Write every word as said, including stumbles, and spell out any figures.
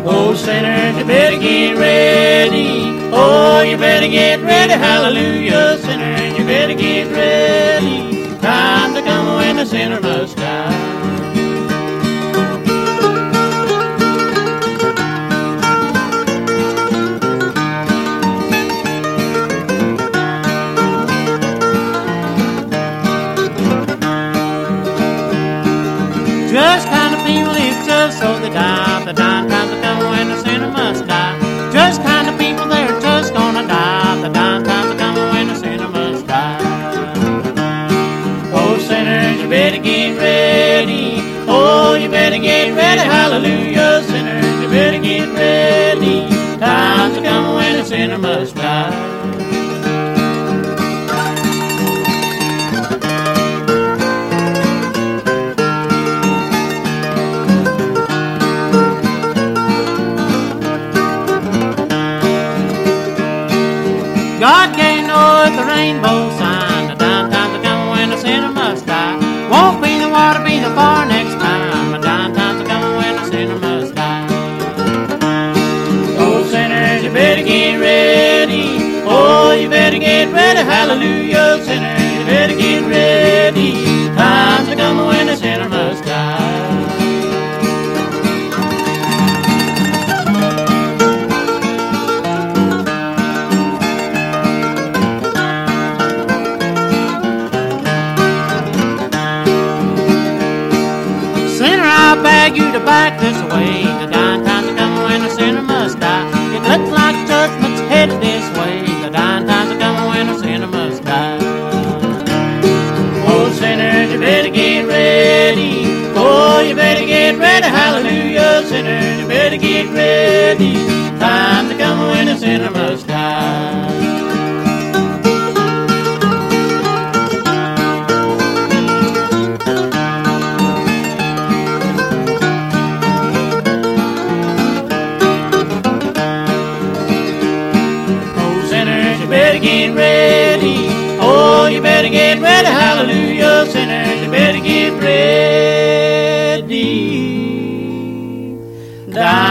Oh, sinners, you better get ready. Oh, you better get ready. Hallelujah, sinners, you better get ready. Time to come when the sinner must die. Just kind of people live just so they die. The dying times are coming when the sinner must die. Just kind of people they're just gonna die. The dying times are coming when the sinner must die. Oh, sinners, you better get ready. Oh, you better get ready. Hallelujah, sinners, you better get ready. Times are coming when the sinner must die. God gave Noah the rainbow sign. The dying times are coming when the sinner must die. Won't be the water, be the fire next time. The dying times are coming when the sinner must die. Oh, sinners, you better get ready. Oh, you better get ready. Hallelujah, sinners, you better get ready. Times are coming when the sinner must die. I beg you to back this way. The dying times are coming when the sinner must die. It looks like judgment's headed this way. The dying times are coming when the sinner must die. Oh, sinners, you better get ready. Oh, you better get ready. Hallelujah, sinners, you better get ready. Times are coming when the sinner must die. Better get ready. Oh, you better get ready. Hallelujah, sinners, you better get ready. Die.